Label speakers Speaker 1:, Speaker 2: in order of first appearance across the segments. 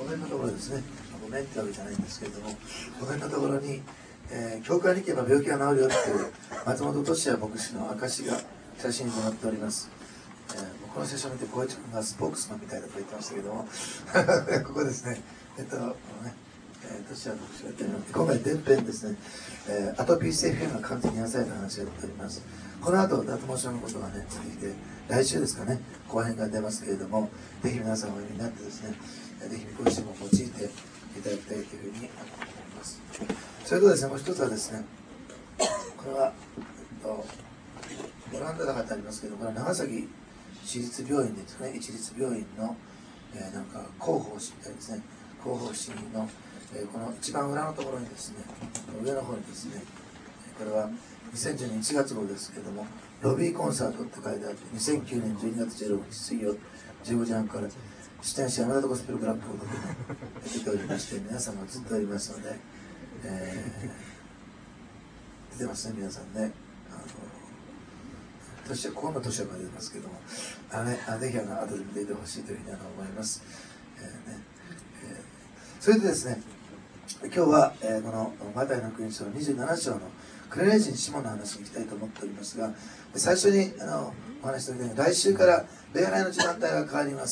Speaker 1: 5面のところですね、5面ってわけじゃないんですけれども、5面のところに、教会に行けば病気が治るよっていう松本俊也牧師の証が写真に載っております。この写真を見て光一君がスポークスマンみたいだと言ってましたけどもここですね、俊也牧師がやっております。今回前編ですね、アトピー性皮膚が完全に癒された話が出ております。この後脱毛症のことがね続いて、来週ですかね、後編が出ますけれども、ぜひ皆さんお読みになってですね、ぜひご自身も用いていただきたいというふうに思います。それとですね、もう一つはですね、これは、オランダだかってありますけど、これは長崎市立病院ですね、市立病院の、なんか広報誌みたいですね、広報誌の、この一番裏のところにですね、上の方にですね、これは2010年1月号ですけれども、ロビーコンサートって書いてあって、2009年12月16日水曜15時半から出演者山田ゴスペルクラブコードで、ね、出ておりまして、皆さんもずっとおりますので、出てますね、皆さんね。ここの年は出てますけども、ぜひ後で見ていてほしいというふうに思います。それでですね、今日は、このマタイの福音書の27章のクレネ人シモンの話に行きたいと思っておりますが、最初にお話しておきたいのは、来週から礼拝の時間帯が変わります。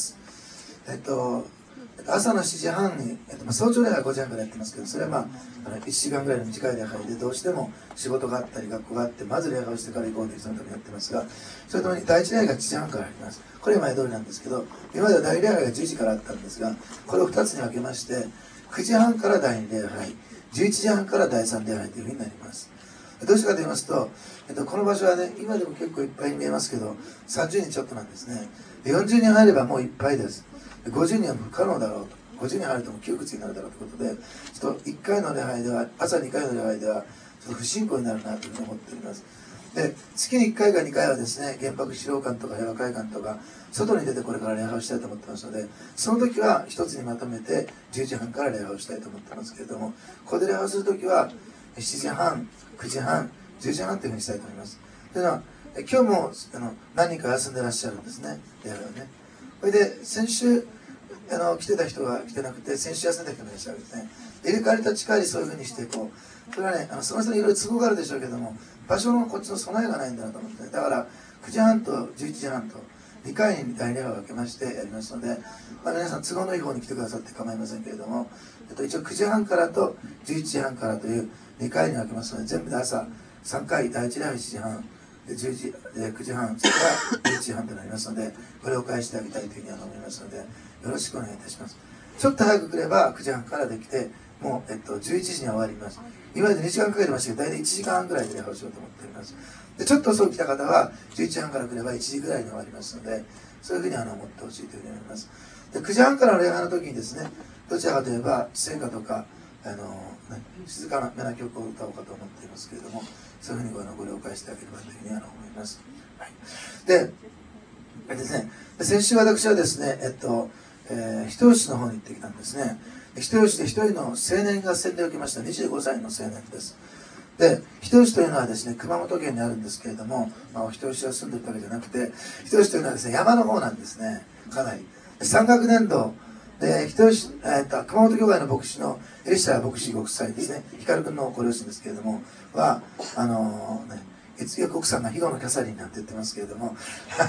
Speaker 1: 朝の7時半に、早朝礼拝は5時半からやってますけど、それは1時間ぐらいの短い礼拝で、どうしても仕事があったり学校があって、まず礼拝をしてから行こうという人のためにやってますが、それともに第一礼拝が7時半からあります。これ前通りなんですけど、今までは第2礼拝が10時からあったんですが、これを2つに分けまして、9時半から第2礼拝、11時半から第3礼拝というふうになります。どうしてかと言いますと、この場所はね、今でも結構いっぱいに見えますけど、30人ちょっとなんですね。40人入ればもういっぱいです。50人は不可能だろうと。50人入るとも窮屈になるだろうということで、ちょっと1回の礼拝では、朝2回の礼拝では、ちょっと不信仰になるなというふうに思っております。で、月に1回か2回はですね、原爆資料館とか平和会館とか、外に出てこれから礼拝をしたいと思ってますので、その時は一つにまとめて10時半から礼拝をしたいと思ってますけれども、ここで礼拝をする時は、7時半、9時半、10時半というふうにしたいと思います。というのは、今日も何人か休んでらっしゃるんですね、礼拝はね。それで、先週、来てた人が来てなくて、先週休んだ人もいらっしゃるんですね。入れ替わりと近いそういうふうにして、それはね、その人にいろいろ都合があるでしょうけども、場所のこっちの備えがないんだなと思って、ね、だから、9時半と11時半と、2回に第2礼拝を分けましてやりますので、皆さん都合のいい方に来てくださって構いませんけれども、一応9時半からと11時半からという2回に分けますので、全部で朝3回、第1礼拝7時半、9時半、それから11時半となりますので、これを返してあげたいというふうに思いますので、よろしくお願いいたします。ちょっと早く来れば9時半からできて、もう、11時には終わります。今まで2時間かけてましたけど、大体1時間半ぐらいで礼拝をしようと思っております。で、ちょっと遅く来た方は、11時半から来れば1時ぐらいに終わりますので、そういうふうに思ってほしいというふうに思います。で、9時半からの礼拝の時にですね、どちらかといえば、聖歌とか、静かな曲を歌おうかと思っていますけれども、そういうふうにご了解してあげればというふうに思います。はい、でですね、先週私はですね、人吉の方に行ってきたんですね。人吉で一人の青年が洗礼を受けました。25歳の青年です。で、人吉というのはですね、熊本県にあるんですけれども、人吉は住んでるわけじゃなくて、人吉というのはですね、山の方なんですね、かなり。3学年度で、人吉、熊本教会の牧師のエリシャ牧師ご夫妻ですね、光君のご両親ですけれども、は、越後国産が肥後のキャサリンなんて言ってますけれども、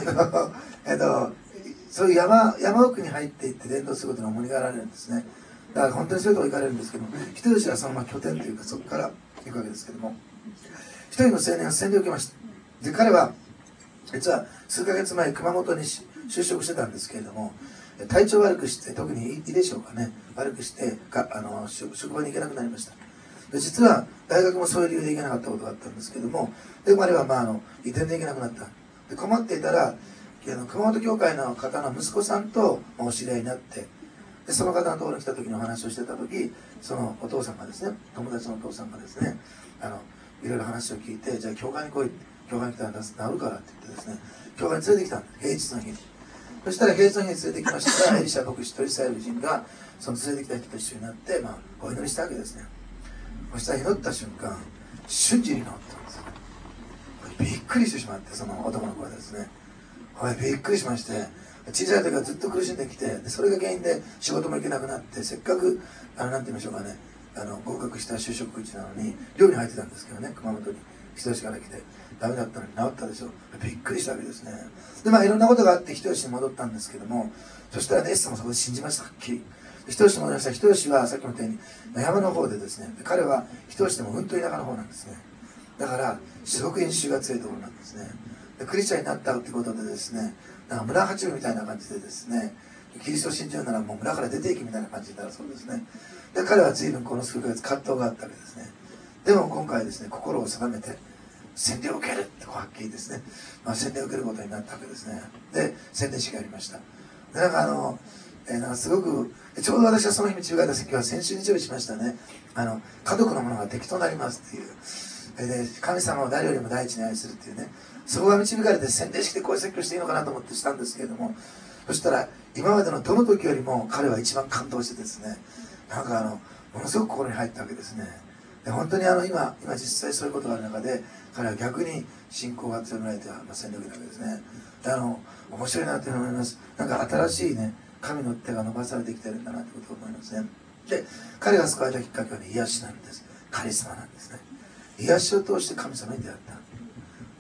Speaker 1: そういう山奥に入っていって伝道することに重荷があられるんですね。だから本当にそういうとこ行かれるんですけども、人吉はそのまま拠点というか、そこから行くわけですけども、一人の青年が洗礼を受けました。で、彼は、実は数ヶ月前、熊本に就職してたんですけれども、体調悪くして、特にいいでしょうかね、悪くして、職場に行けなくなりました。で、実は大学もそういう理由で行けなかったことがあったんですけども、で、彼は移転で行けなくなった。で、困っていたら、熊本教会の方の息子さんとお知り合いになって、で、その方のところに来た時の話をしてた時、そのお父さんがですね、友達のお父さんがですね、いろいろ話を聞いて、じゃあ教会に来い、教会に来たら治るからって言ってですね、教会に連れてきたんです、平日の日に。そしたら平日の日に連れてきましたら、エリシャ牧師とイスラエル人がその連れてきた人と一緒になって、お祈りしたわけですね。そしたら祈った瞬間、瞬時に治ったんですよ。びっくりしてしまって、その男の子はですね、びっくりしまして、 小さい時はずっと苦しんできて、でそれが原因で仕事も行けなくなって、せっかくなんて言いましょうかね、合格した就職口なのに寮に入ってたんですけどね、熊本に人吉から来てダメだったのに治ったでしょ。びっくりしたわけですね。でいろんなことがあって人吉に戻ったんですけども、そしたらね、エスさんもそこで信じました。はっきり人吉に戻りました。人吉はさっきも言ったように山の方でですね、彼は人吉でもうんと田舎の方なんですね。だからすごく因習が強いところなんですね。でクリスチャンになったってことでですね、なんか村八分みたいな感じでですね、キリストを信じるならもう村から出ていきみたいな感じになるそうですね。で彼は随分この数ヶ月葛藤があったわけですね。でも今回ですね、心を定めて洗礼を受けるってはっきりですね、洗礼を受けることになったわけですね。で洗礼式がありました。でなんかすごくちょうど私はその日に中外打席は先週日曜日しましたね。家族のものが敵となりますっていう。で神様を誰よりも第一に愛するっていうね、そこが導かれて洗礼式でこういう説教していいのかなと思ってしたんですけれども、そしたら今までのどの時よりも彼は一番感動してですね、なんかものすごく心に入ったわけですね。で本当に今実際そういうことがある中で彼は逆に信仰が強められて洗礼を受けたわけですね。で面白いなというふうに思います。なんか新しいね、神の手が伸ばされてきてるんだなということを思いますね。で彼が救われたきっかけはね、癒しなんです。カリスマなんですね。癒しを通して神様に出会った。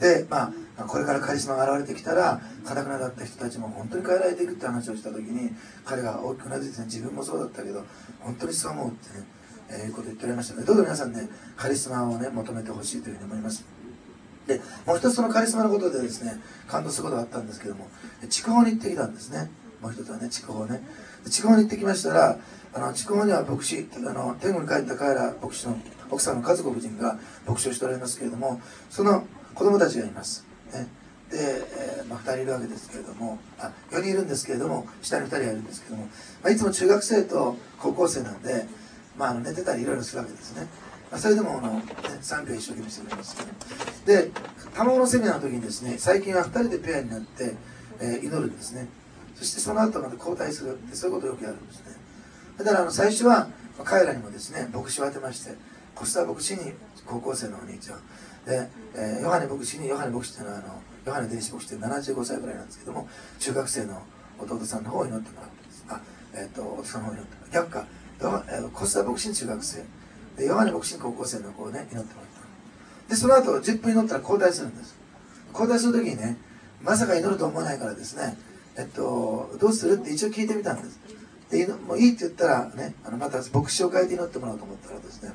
Speaker 1: でこれからカリスマが現れてきたら堅くなだった人たちも本当に変えられていくって話をした時に、彼が大きくなってですね、自分もそうだったけど本当にそう思うってね、いうことを言っておられましたので、どうぞ皆さんね、カリスマをね求めてほしいというふうに思います。でもう一つそのカリスマのことでですね、感動することがあったんですけども、筑豊に行ってきたんですね。もう一つはね、筑豊ね。筑豊に行ってきましたら、筑豊には牧師、天国に帰った彼ら牧師の奥さんの和子夫人が牧師をしておられますけれども、その子供たちがいます、ね。で、2人いるわけですけれども、4人いるんですけれども、下に2人がいるんですけども、いつも中学生と高校生なんで、寝てたりいろいろするわけですね。それでも賛否を一生懸命してくれますけど、で卵のセミナーの時にですね、最近は2人でペアになって、祈るんですね。そしてその後まで交代するって、そういうことをよくやるんですね。だから最初は彼らにもですね、牧師を当てまして、コスタ牧師に高校生のお兄ちゃんで、ヨハネ牧師に、ヨハネ牧師っていうのはヨハネ電子牧師って75歳ぐらいなんですけども、中学生の弟さんの方を祈ってもらうんです。弟さんの方を祈ってもらう、逆か、コスタ牧師に中学生で、ヨハネ牧師に高校生の子をね祈ってもらった。でその後10分祈ったら交代するんです。交代する時にね、まさか祈ると思わないからですね、どうするって一応聞いてみたんです。でもういいって言ったらね、また牧師を変えて祈ってもらおうと思ったらですね、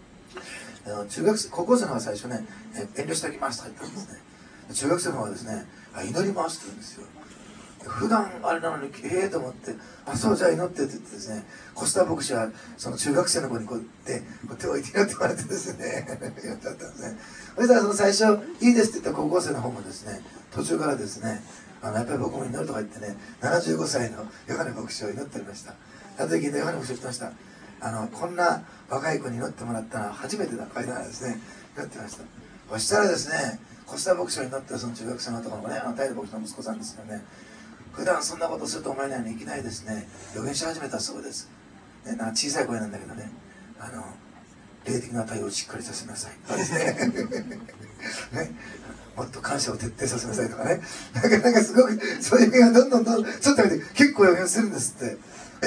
Speaker 1: 高校生の方は最初ね、遠慮しておきますとか言ったんですね。中学生の方はですね、祈りますって言うんですよ。普段あれなのにと思って、そうじゃあ祈ってって言ってですね、コスタ牧師はその中学生の子にこうやって手を置いて祈ってもらってですねやっちゃったんですね。そしたらその最初いいですって言った高校生の方もですね、途中からですね、やっぱり僕も祈るとか言ってね、75歳のヨハネ牧師を祈っておりました。あの時ヨハネ牧師を言ってました。こんな若い子に祈ってもらったのは初めてだとか言いながらですね、祈ってました。そしたらですね、コスタ牧師を祈ったその中学生の男の子ね、平牧師の息子さんですよね、普段そんなことすると思えないのにいきなりですね、予言し始めたそうです。なんか小さい声なんだけどね、霊的な対応をしっかりさせなさいとかですねね、もっと感謝を徹底させなさいとかね、なんかすごくそういう予言がどんどんちょっと待って、結構予言するんですって。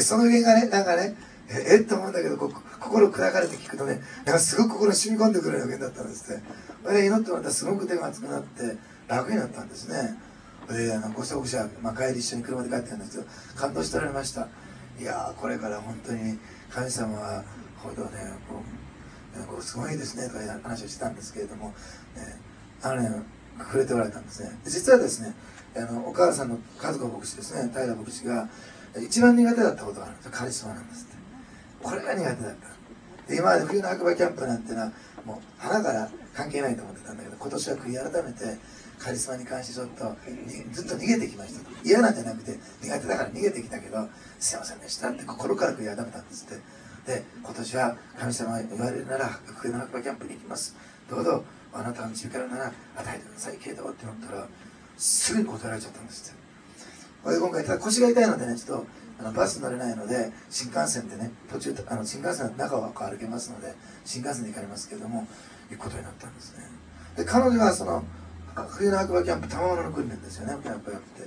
Speaker 1: その予言がね、なんかね、と思うんだけど、心を砕かれて聞くとね、なんかすごく心に染み込んでくる予言だったんですって。で祈ってもらったらすごく手が熱くなって楽になったんですね。でコスタ牧師は、帰り一緒に車で帰ってたんですけど、感動しておられました。いやこれから本当に神様はほどね、すごいですねとかいう話をしてたんですけれども、触れておられたんですね。実はですね、お母さんの和子牧師ですね、平牧師が一番苦手だったことがあるんですよ。カリスマなんですって。これが苦手だった。で今まで冬の白馬キャンプなんてのはもう花から関係ないと思ってたんだけど、今年は悔い改めてカリスマに関してちょっとずっと逃げてきましたと。嫌なんじゃなくて苦手だから逃げてきたけど、すいませんでしたって心から悔い改めたんですって。で今年は神様が言われるなら冬の白馬キャンプに行きます、どうぞあなたの導からなら与えてくださいけどって思ったらすぐに答えられちゃったんですって。これで今回ただ腰が痛いのでね、ちょっとバス乗れないので新幹線でね、途中新幹線の中は歩けますので新幹線で行かれますけれども、行くことになったんですね。で彼女はその冬の白馬キャンプ、賜物の訓練ですよね、キャンプやって。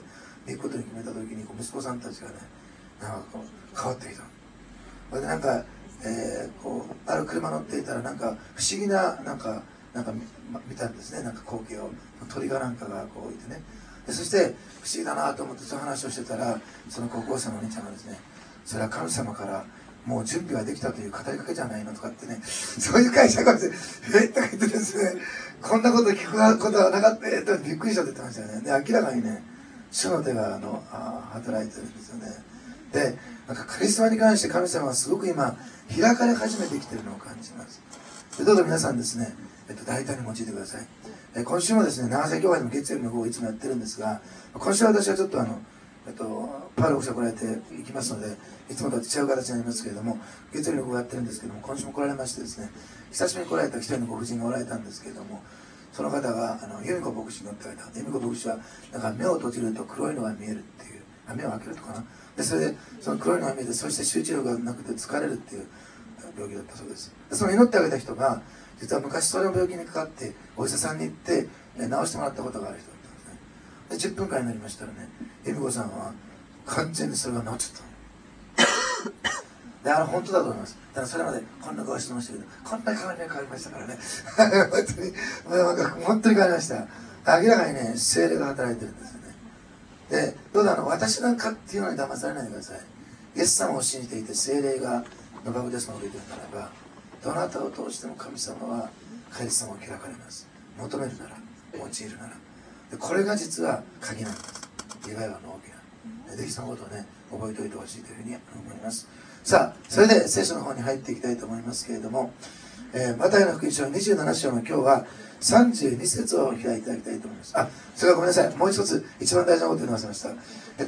Speaker 1: 行くことに決めた時に息子さんたちがねなんかこう変わってきた。それでなんか、こうある車乗っていたらなんか不思議ななんか見たんですね。なんか光景を鳥がなんかがこう置いてね、でそして不思議だなと思ってその話をしてたら、その高校生のお兄ちゃんがですね、それは神様からもう準備ができたという語りかけじゃないのとかってね、そういう解釈をしてとか言ってですね、こんなこと聞くことはなかったとびっくりしたって言ってましたよね。で明らかにね主の手が働いてるんですよね。でなんかカリスマに関して神様はすごく今開かれ始めてきているのを感じます。でどうぞ皆さんですね、大胆に用いてください。今週もですね、長崎教会でも月曜日の午後いつもやってるんですが、今週は私はちょっとパウロ牧師が来られていきますので、いつもとは違う形になりますけれども、月曜日の午後やってるんですけども、今週も来られましてですね、久しぶりに来られた一人のご婦人がおられたんですけれども、その方が由美子牧師に乗っておられた。由美子牧師はなんか目を閉じると黒いのが見えるっていう、目を開けるとかな、でそれでその黒いのが見えて、そして集中力がなくて疲れるっていう病気だったそうです。でその祈ってあげた人が実は昔その病気にかかってお医者さんに行って治してもらったことがある人だったんですね。で10分間になりましたらね、由美子さんは完全にそれが治っちゃったで、本当だと思います。だからそれまでこんな顔してましたけど、こんな顔に変わりましたからね本当に変わりました。明らかにね精霊が働いてるんですよね。でどうだ私なんかっていうのに騙されないでください。イエス様を信じていて精霊がのバプテスマを受けているならば、どなたを通しても神様はカリスマを開かれます。求めるなら、用いるなら。でこれが実は鍵なんです。願いはの大きな。ぜひそのことをね覚えておいてほしいというふうに思います。さあそれで聖書の方に入っていきたいと思いますけれども、マタイの福音書27章の今日は32節を開いていただきたいと思います。それからごめんなさい、もう一つ一番大事なことを言い忘れました。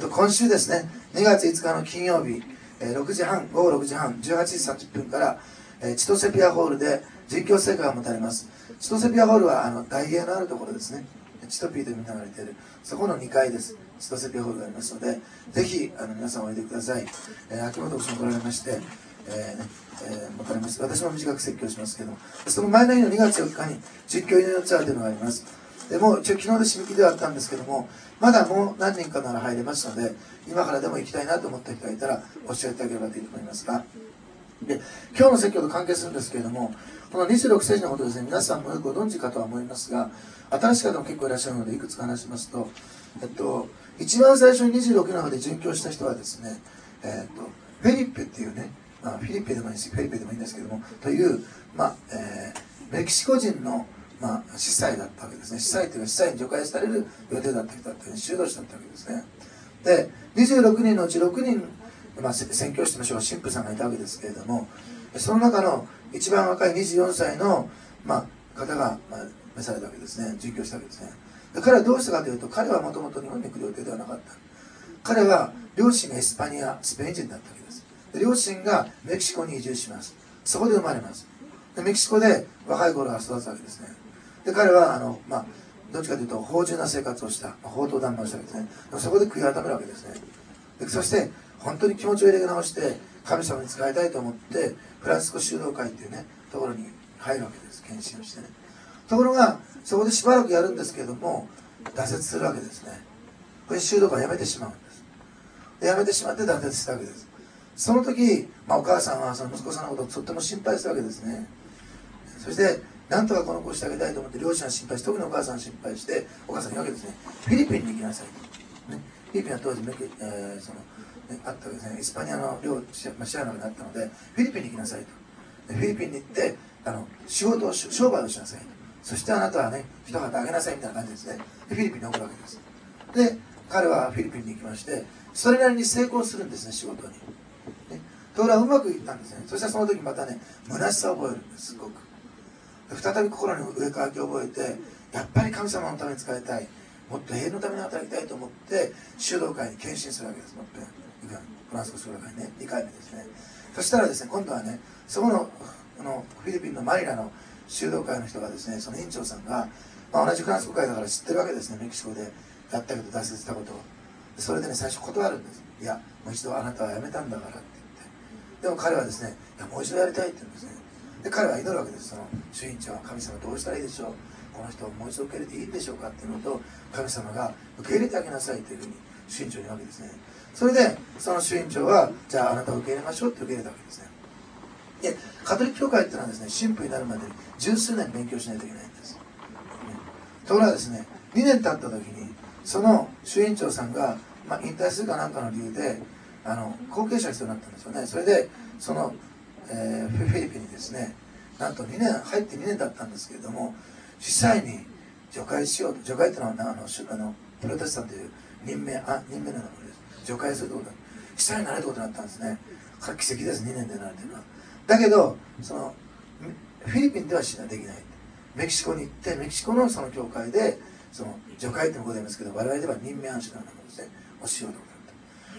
Speaker 1: 今週ですね、2月5日の金曜日、午後6時半、18時30分から、千歳ピアホールで実況聖歌が持たれます。千歳ピアホールは大芸のあるところですね。チトピーという名がれている、そこの2階です。千歳ピアホールがありますので、ぜひ皆さんおいでください。秋元さん来られまして、持たれます。私も短く説教しますけども、その前の日の2月4日に実況祈りのツアーというのがあります。でもう一応昨日で締め切りではあったんですけども、まだもう何人かなら入れますので、今からでも行きたいなと思った人がいたら教えていただければと思いますが、で今日の説教と関係するんですけれども、この26世紀のことですね、皆さんもよくご存知かとは思いますが、新しい方も結構いらっしゃるのでいくつか話しますと、一番最初に26の方で殉教した人はですね、フェリッペっていうね、フィリッペでもいいしフェリッペでもいいんですけどもという、メキシコ人の、司祭だったわけですね。司祭というか司祭に除外される予定だった人だったり修道士だったわけですね。で26人のうち6人、宣教師としましょう、神父さんがいたわけですけれども、その中の一番若い24歳の、方が、召されたわけですね。殉教したわけですね。で彼はどうしたかというと、彼はもともと日本に来る予定ではなかった。彼は両親がスペイン人だったわけです。で両親がメキシコに移住します。そこで生まれます。でメキシコで若い頃は育つわけですね。で彼はどっちかというと芳醇な生活をした、放蕩談話したわけですね。でもそこで悔い改めるわけですね。でそして本当に気持ちを入れ直して神様に仕えたいと思ってフランスコ修道会っていうねところに入るわけです。献身をしてね。ところがそこでしばらくやるんですけれども挫折するわけですね。これ修道会をやめてしまうんです。でやめてしまって挫折したわけです。その時、お母さんはその息子さんのことをとっても心配したわけですね。そしてなんとかこの子をしてあげたいと思って両親は心配して、特にお母さんは心配して、お母さんに言うわけですね。フィリピンに行きなさいと、ね、フィリピンは当時あったわけですね。イスパニアの領支配の中にあったのでフィリピンに行きなさいと。でフィリピンに行って商売をしなさいと。そしてあなたはね一旗あげなさいみたいな感じですね。でフィリピンに送るわけです。で彼はフィリピンに行きまして、それなりに成功するんですね、仕事に。ところがうまくいったんですね。そしたらその時またね虚しさを覚えるんです。すごく再び心に上からきを覚えて、やっぱり神様のために使いたい、もっと永遠のために働きたいと思って修道会に献身するわけです。もっとフランス語修道会ね、2回目ですね。そしたらですね、今度はねそこのフィリピンのマニラの修道会の人がですね、その院長さんが、同じフランス語会だから知ってるわけですね。メキシコでやったけど挫折したことを。それでね最初断るんです。いやもう一度あなたはやめたんだからって言って。でも彼はですね、いやもう一度やりたいって言うんですね。で彼は祈るわけです。その主院長は、神様どうしたらいいでしょう、この人をもう一度受け入れていいんでしょうかっていうのと、神様が受け入れてあげなさいというふうに主院長にいるわけですね。それでその主院長はじゃああなたを受け入れましょうって受け入れたわけですね。でカトリック教会っていうのはですね、神父になるまでに十数年勉強しないといけないんです、ところがですね、2年経った時にその主院長さんが、引退するかなんかの理由で後継者が必要になったんですよね。それでその、フィリピンにですね、なんと2年入って2年だったんですけれども、実際に除会しようと。除会っていうのはプロテスタントという任命のものです。除会するということ実際になれることになったんですね。これ奇跡です。2年でなるというのは。だけどそのフィリピンではできない。メキシコに行ってメキシコのその教会でその除会っていうのがございますけど、我々では任命暗示のようなものですねをしようと思った。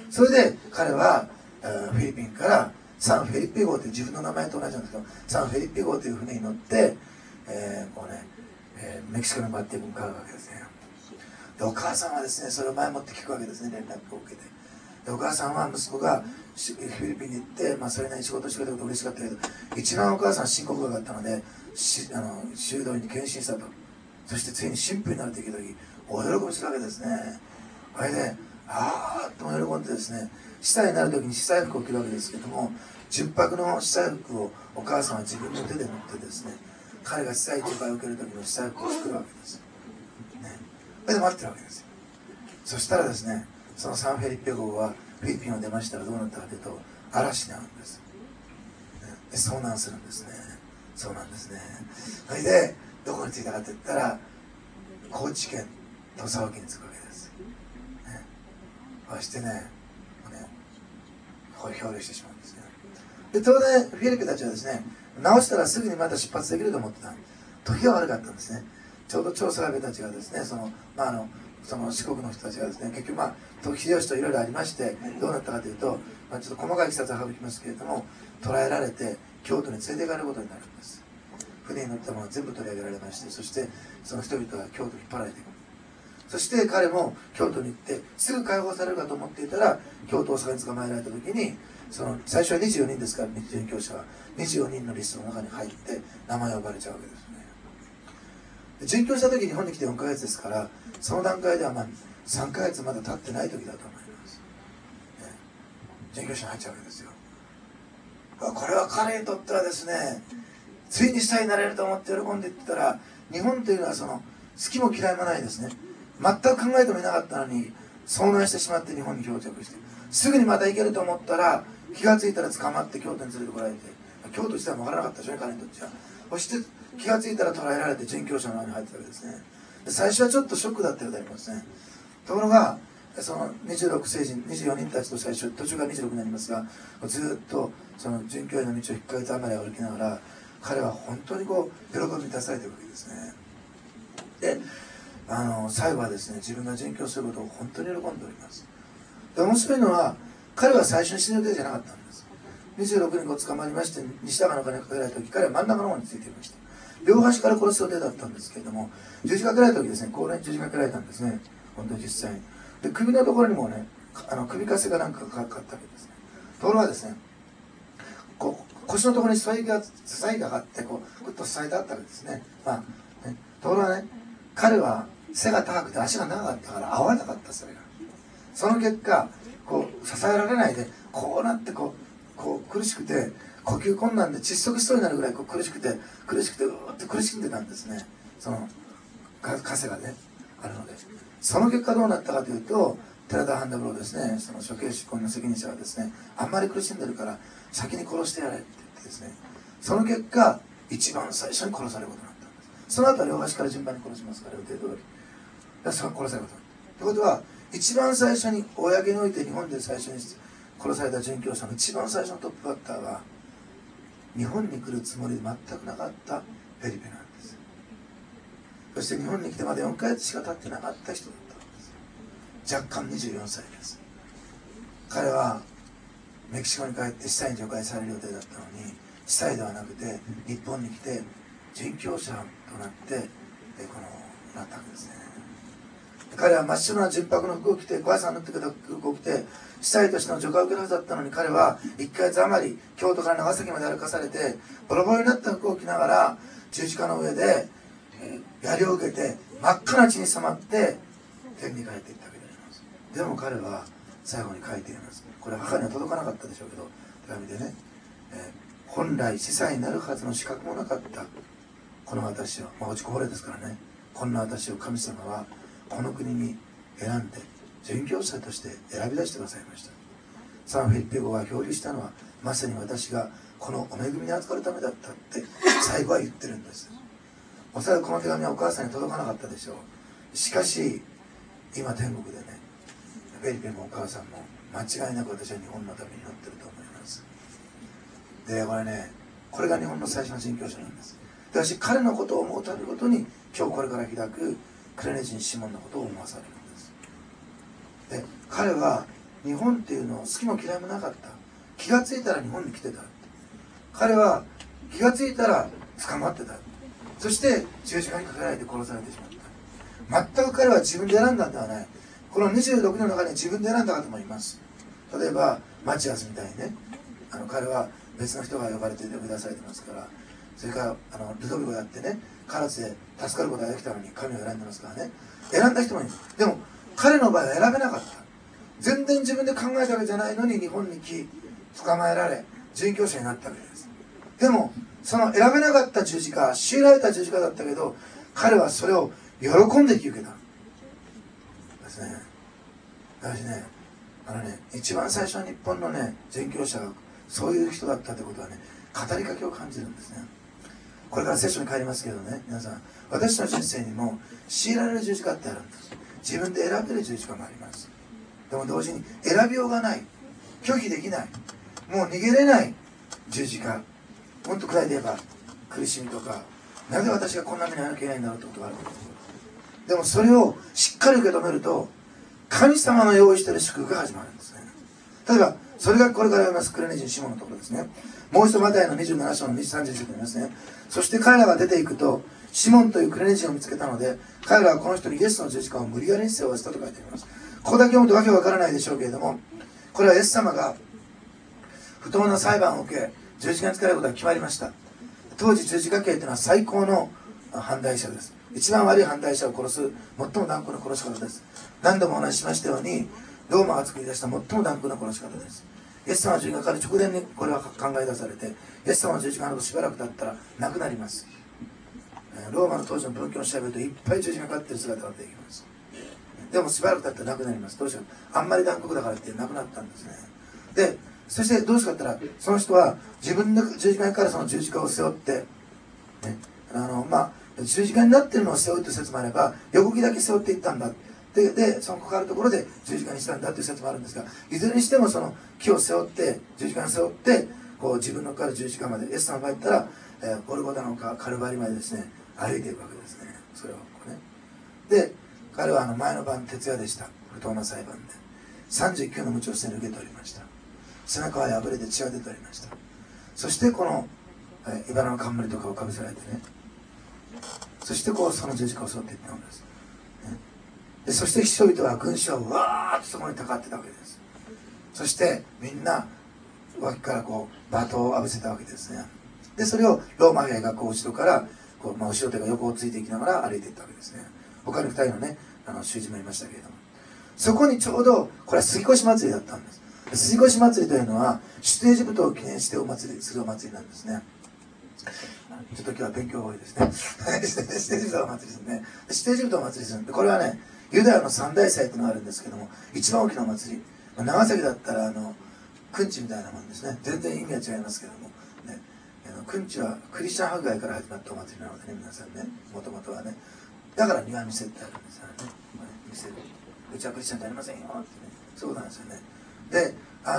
Speaker 1: それで彼はフィリピンからサンフェリッペ号という自分の名前と同じなんですけど、サンフェリッペ号という船に乗って、メキシコに向かって向かうわけですね。でお母さんはですね、それを前もって聞くわけですね、連絡を受けて。でお母さんは息子がフィリピンに行って、それなりに仕事してくれたこと嬉しかったけど、一番お母さんは深刻があったので修道院に献身したと。そしてついに神父になるという時お喜びするわけですね。これであーっと喜んでですね、司祭になる時に司祭服を着るわけですけども、純白の司祭服をお母さんは自分の手で持ってですね、彼が司祭除会を受ける時の司祭服を作るわけです、それで待ってるわけですよ。そしたらですね、そのサンフェリッペ号はフィリピンを出ましたらどうなったかというと、嵐に遭うんです、で遭難するんですね。そうなんですね。それでどこに着いたかといったら高知県土佐沖に着くわけです、そしてね漂流してしまうんですね。で当然フィリピンたちはですね、直したらすぐにまた出発できると思ってた。時が悪かったんですね。ちょうど張サラベたちがですね、その四国の人たちがですね、結局時秀吉といろいろありまして、どうなったかというと、ちょっと細かいいきさつは省きますけれども、捕らえられて京都に連れて行かれることになるんです。船に乗ったものは全部取り上げられまして、そしてその人々は京都に引っ張られていく。そして彼も京都に行ってすぐ解放されるかと思っていたら、京都大阪に捕まえられた時に、最初は24人ですから、宣教者は24人のリストの中に入って名前を呼ばれちゃうわけですね。宣教した時日本に来て4ヶ月ですから、その段階では3ヶ月まだ経ってない時だと思います、宣教者に入っちゃうわけですよ。これは彼にとってはですね、ついに司祭になれると思って喜んでいったら、日本というのは好きも嫌いもないですね、全く考えてもいなかったのに遭難してしまって日本に漂着して、すぐにまた行けると思ったら気が付いたら捕まって京都に連れてこられて、京都自体も分からなかったでしょうね、彼にとっては。そして気が付いたら捕らえられて宣教者の中に入ってたわけですね。で最初はちょっとショックだったようでありますね。ところがその26聖人24人たちと最初途中から26になりますが、ずっとその殉教への道を引っかけたあまり歩きながら、彼は本当に喜びに出されているわけですね。で最後はですね、自分が殉教することを本当に喜んでおります。で面白いのは、彼は最初に死ぬ予定じゃなかったんです。26人捕まりまして、西高の鐘がかけられた時、彼は真ん中の方についていました。両端から殺す予定だったんですけれども、十字架かけられた時ですね、高齢に十字架かけられたんですね、本当に実際に。で首のところにもね、首かせがなんかかかったわけですね。ところがですね、腰のところに支えがあって、グッと支えてあったわけですね。ところがね、彼は背が高くて足が長かったから合わなかった、それが。その結果支えられないでこうなって苦しくて、呼吸困難で窒息しそうになるぐらい苦しくてうーって苦しんでたんですね。その枷がねあるので、その結果どうなったかというと、寺田半田郎ですね、その処刑執行の責任者はですね、あんまり苦しんでるから先に殺してやれって言ってですね、その結果一番最初に殺されることになったんです。その後は両端から順番に殺しますから、予定通り殺されることになった。ということは、一番最初に公において日本で最初に殺された殉教者の一番最初のトップバッターは、日本に来るつもりで全くなかったフェリペなんです。そして日本に来てまだ4ヶ月しか経ってなかった人だったんです。若干24歳です。彼はメキシコに帰って司祭に除会される予定だったのに、司祭ではなくて日本に来て殉教者となってなったわけですね。彼は真っ白な純白の服を着て、小屋さんの塗ってくれた服を着て、司祭としての除会を受けるはずだったのに、彼は1ヶ月余り京都から長崎まで歩かされて、ボロボロになった服を着ながら十字架の上で槍を受けて真っ赤な血に染まって天に帰っていったわけであります。 でも彼は最後に書いています。これは母には届かなかったでしょうけど、手紙でね、本来司祭になるはずの資格もなかったこの私を、落ちこぼれですからね、こんな私を神様はこの国に選んで殉教者として選び出してくださいました。サンフィリピ語が漂流したのはまさに私がこのお恵みに預かるためだったって最後は言ってるんです。おそらくこの手紙はお母さんに届かなかったでしょう。しかし今天国でね、フィリピもお母さんも間違いなく私は日本のために祈ってると思います。でこれね、これが日本の最初の殉教者なんです。で私彼のことを思うたびごとに今日これから開くクレネ人シモンのことを思わされるんです。で彼は日本っていうのを好きも嫌いもなかった。気がついたら日本に来てた。彼は気がついたら捕まってた。そして十字架にかけられて殺されてしまった。全く彼は自分で選んだんではない。この26人の中に自分で選んだ方もいます。例えばマチアスみたいにね、彼は別の人が呼ばれて呼び出されてますから。それからルドビゴだってね、カラスで助かることができたのに神を選んでますからね。選んだ人もいる。でも彼の場合は選べなかった。全然自分で考えたわけじゃないのに日本に来、捕まえられ殉教者になったわけです。でもその選べなかった十字架、強いられた十字架だったけど、彼はそれを喜んで引き受けたですね。私ね、一番最初の日本のね殉教者がそういう人だったということはね、語りかけを感じるんですね。これから聖書に帰りますけどね、皆さん、私の人生にも強いられる十字架ってあるんです。自分で選べる十字架もあります。でも同時に選びようがない、拒否できない、もう逃げれない十字架、もっと暗いで言えば苦しみとか、なぜ私がこんな目に遭わなきゃいけないんだろうってことがあるんです。でもそれをしっかり受け止めると、神様の用意している祝福が始まるんですね。例えばそれがこれから読みますクレネ人シモンのところですね。もう一度マタイの27章の31節にありますね。そして彼らが出ていくと、シモンというクレネ人を見つけたので、彼らはこの人にイエスの十字架を無理やりに背負わせたと書いてあります。ここだけ読むとわけわからないでしょうけれども、これはイエス様が不当な裁判を受け十字架につけられることが決まりました。当時十字架刑というのは最高の犯罪者です。一番悪い犯罪者を殺す最も断固な殺し方です。何度もお話ししましたように、ローマが作り出した最も断固な殺し方です。イエス様の十字架から直前にこれは考え出されて、イエス様の十字架のしばらく経ったらなくなります。ローマの当時の文献を調べるといっぱい十字架かかっている姿が出てきます。でもしばらく経ったらなくなります。どうしよう、あんまり残酷だからってなくなったんですね。でそしてどうしたかって言ったら、その人は自分の十字架からその十字架を背負って、ね、十字架になっているのを背負うという説もあれば、横木だけ背負っていったんだ。でそのかかるところで十字架にしたんだという説もあるんですが、いずれにしてもその木を背負って、十字架に背負って、こう自分のかかる十字架まで、イエス様が言ったら、ゴルゴダのカルバリまでですね、歩いていくわけですね。それをこうね。で彼は前の晩徹夜でした。不当な裁判で39の鞭をすでに受けておりました。背中は破れて血が出ておりました。そしてこの茨の冠とかをかぶせられてね、そしてこうその十字架を背負っていったのです、ね、でそして人々は群衆はわーっとそこにたかってたわけです。そしてみんな脇からこう罵倒を浴びせたわけですね。でそれをローマ兵がこう後ろからこう、後ろ手が横をついていきながら歩いていったわけですね。他に2人のね囚人もいましたけれども、そこにちょうどこれは杉越祭りだったんです。杉越祭りというのは出エジプトを記念してお祭りするお祭りなんですね。ちょっと今日は勉強が多いですね。出エジプトのお祭りですね。出エジプトのお祭りするんで、これはねユダヤの三大祭というのがあるんですけども、一番大きなお祭り、長崎だったらくんちみたいなもんですね。全然意味は違いますけども、ね、くんちはクリスチャン迫害から始まったお祭りなのでね、皆さんね、もともとはね、だから庭見せってあるんですからね、見せる、うちはクリスチャンじゃありませんよってね、そうなんですよね。で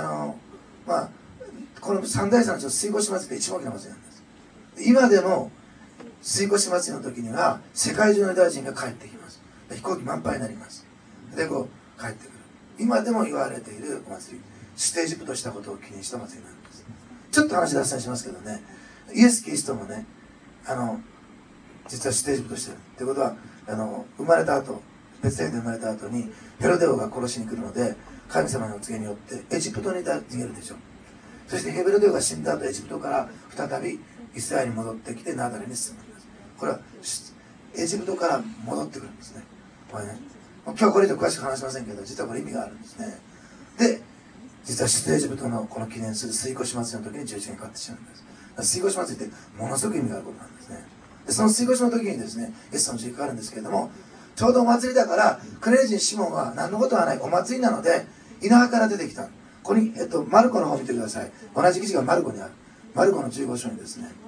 Speaker 1: この三大祭のうちの水越祭りって一番大きな祭りなんです。今でも水越祭りの時には世界中のユダヤ人が帰ってきます。飛行機満杯になります。でこう帰ってくる。今でも言われているお祭り、出エジプトしたことを記念した祭りなんです。ちょっと話脱線しますけどね、イエス・キリストもね実は出エジプトしてるってことは、生まれた後、ベツレヘムで生まれた後にヘロデ王が殺しに来るので、神様のお告げによってエジプトに逃げるでしょう。そしてヘロデ王が死んだ後、エジプトから再びイスラエルに戻ってきてナザレに進むんです。これはエジプトから戻ってくるんですね。これね、 今日はこれ以上詳しく話しませんけど、実はこれ意味があるんですね。で、実は出エジプトのこの記念する水越祭りの時に十字架にかかってしまうんです。水越祭りってものすごく意味があることなんですね。でその水越の時にですね、イエス様の十字架があるんですけれども、ちょうどお祭りだから、クレネ人シモンは何のことはない、お祭りなので稲葉から出てきた。ここに、マルコの方を見てください。同じ記事がマルコにある。マルコの15章にですね、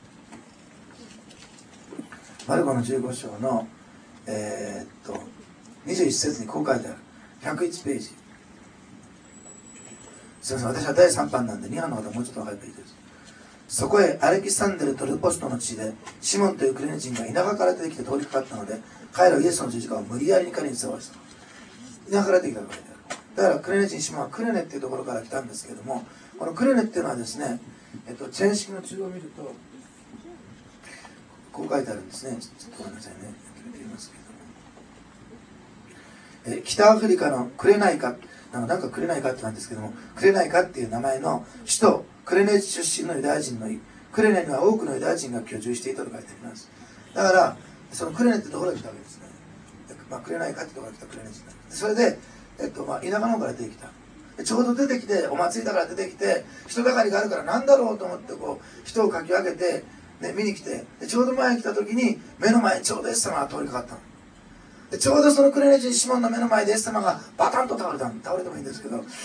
Speaker 1: マルコの15章の21節にこう書いてある。101ページ。すみません、私は第3版なんで2版の方はもうちょっと長いページです。そこへアレキサンデルとルポストの地でシモンというクレネ人が稲葉から出てきて通りかかったので、彼らはイエスの十字架を無理やりに彼に背負わせた。稲葉から出てきたと書いてある。だからクレネ人シモンはクレネっていうところから来たんですけども、このクレネっていうのはですね、チェーン式の中を見るとこう書いてあるんですね。ちょっとごめんなさいね。見てみますけども、北アフリカのクレナイカ、なんかクレナイカってなんですけども、クレナイカっていう名前の首都クレネ出身のユダヤ人のクレネには多くのユダヤ人が居住していたと書いてあります。だからそのクレネってところに来たわけですね。クレナイカってところに来たクレネ人なんです。それで、田舎の方から出てきた。ちょうど出てきて、お祭りだから出てきて、人だかりがあるからなんだろうと思ってこう人をかき分けて、ね、見に来て、ちょうど前に来た時に目の前にちょうどイエス様が通りかかったの。でちょうどそのクレネ人シモンの目の前でイエス様がバタンと倒れたの。倒れてもいいんですけどね、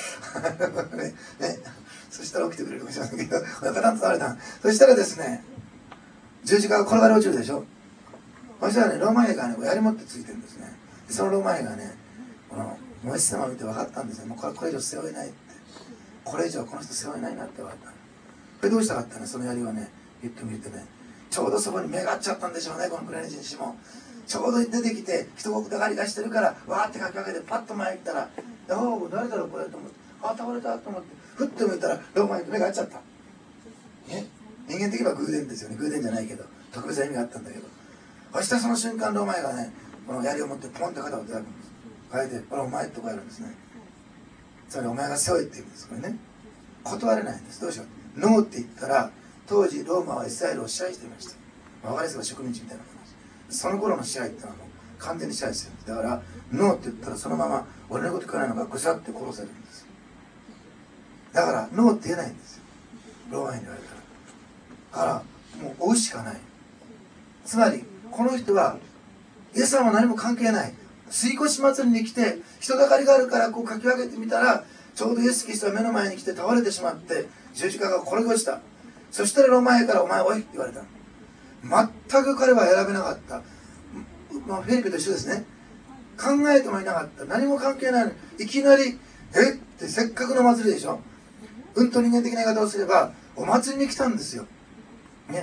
Speaker 1: そしたら起きてくれるかもしれませんけど、バタンと倒れたの。そしたらですね、十字架が転がり落ちるでしょ。そしたらね、ローマ兵がね槍持ってついてるんですね。でそのローマ兵がね、もうイエス様を見て分かったんですよ。もうこれ以上背負えないって、これ以上この人背負えないなって分かった。これどうしたかったね、その槍をね言ってみるとね、ちょうどそこに目が合っちゃったんでしょうね。このクレネ人シモンちょうど出てきて、人がだかりがしてるからわーってかき分けてパッと前に来たら、誰だろうこれと思って、倒れたと思ってふっと向いたらローマ兵と目が合っちゃった。ね、人間的には偶然ですよね。偶然じゃないけど特別な意味があったんだけど、そしたらその瞬間ローマ兵がね、この槍を持ってポンと肩を叩くんです。変えて、これお前ってこうやるんですね。それお前が背負えって言うんです。これね、断れないんです。どうしよう、ノーって言ったら、当時ローマはイスラエルを支配していました。分かりやすく植民地みたいなものです。その頃の支配ってのはもう完全に支配してるんです。だからノーって言ったらそのまま俺のこと聞かないのがぐさって殺せるんです。だからノーって言えないんですよ、ローマに言われたら。だからもう追うしかない。つまりこの人はイエス様は何も関係ない。水越祭りに来て人だかりがあるからこうかき分けてみたら、ちょうどイエス・キリストが目の前に来て倒れてしまって十字架が転げ落ちた。そしたらローマ兵からお前おいって言われた。全く彼は選べなかった。フェリペと一緒ですね。考えてもいなかった。何も関係ないのにいきなりってせっかくの祭りでしょ。うんと人間的な言い方をすればお祭りに来たんですよ、ね。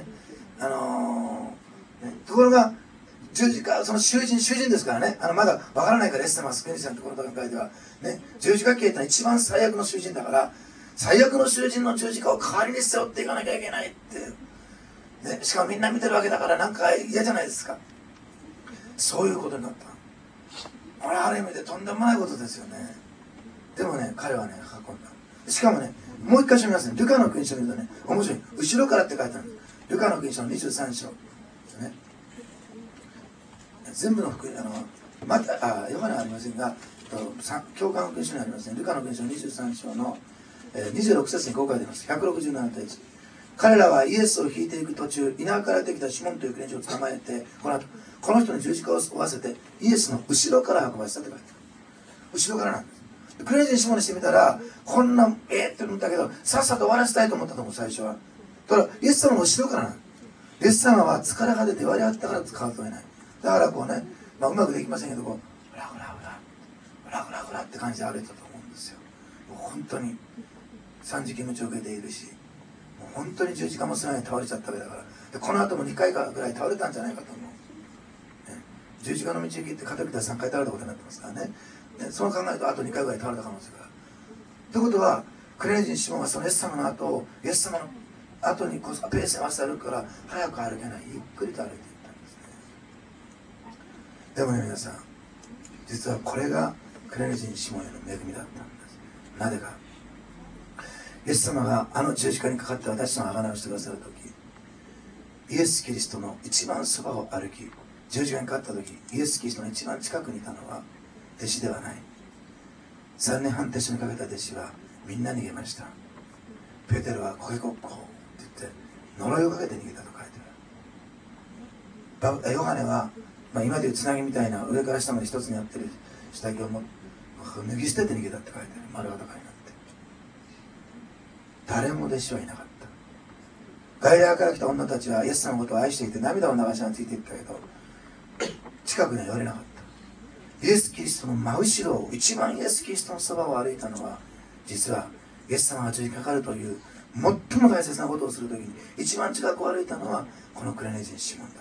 Speaker 1: ところが十字架、その囚人ですからね、まだわからないから、イエス様は救い主のところの段階では、ね、十字架刑ってのは一番最悪の囚人だから、最悪の囚人の十字架を代わりに背負っていかなきゃいけないって、ね、しかもみんな見てるわけだからなんか嫌じゃないですか。そういうことになった。これある意味でとんでもないことですよね。でもね、彼はね運んだ。しかもね、もう一箇所見ますね。ルカの福音書を見るとね、面白い。後ろからって書いてあるんです。ルカの福音書の23章ですね。全部の福音、ヨハネはありませんが、教会の福音書にありますね。ルカの福音書の23章の26節にこう書いてあります。167ページ。彼らはイエスを引いていく途中、稲葉から出てきたシモンというクレネ人を捕まえて、この後この人に十字架を負わせてイエスの後ろから運ばせたって書いてある。後ろからなんです。クレネ人シモンにしてみたら、こんなって思ったけど、さっさと終わらせたいと思ったと思う、最初は。だからイエス様の後ろからなんです。イエス様は疲れ果てて割り合ったから使うとえない。だからこうね、うまくできませんけど、こうフラフラフラフラフラフラって感じで歩いたと思うんですよ。もう本当に三次元の受けているし、もう本当に十字架もすぐに倒れちゃったわけだから。でこの後も2回かぐらい倒れたんじゃないかと思う、ね、十字架の道行きって片手3回倒れたことになってますからね。でその考えるとあと2回ぐらい倒れた可能性がある。ということはクレネ人シモンはそのイエス様の後をイエス様の後にこうペースに合わせて歩くから早く歩けない、ゆっくりと歩いていったんですね。でもね、皆さん、実はこれがクレネ人シモンへの恵みだったんです。なぜか、イエス様があの十字架にかかって私の贖いをしてくださる時、イエス・キリストの一番そばを歩き、十字架にかかった時、イエス・キリストの一番近くにいたのは弟子ではない。3年半手塩にかけた弟子はみんな逃げました。ペテロはコケコッコって言って呪いをかけて逃げたと書いてある。ヨハネは、今でいうつなぎみたいな上から下まで一つになってる下着を脱ぎ捨てて逃げたって書いてある。丸裸になって。誰も弟子はいなかった。ガリラヤから来た女たちはイエス様のことを愛していて涙を流しながらついていったけど、近くには寄れなかった。イエス・キリストの真後ろを、一番イエス・キリストのそばを歩いたのは、実はイエス様が十字架にかかるという最も大切なことをするときに一番近くを歩いたのはこのクレネ人シモンだった。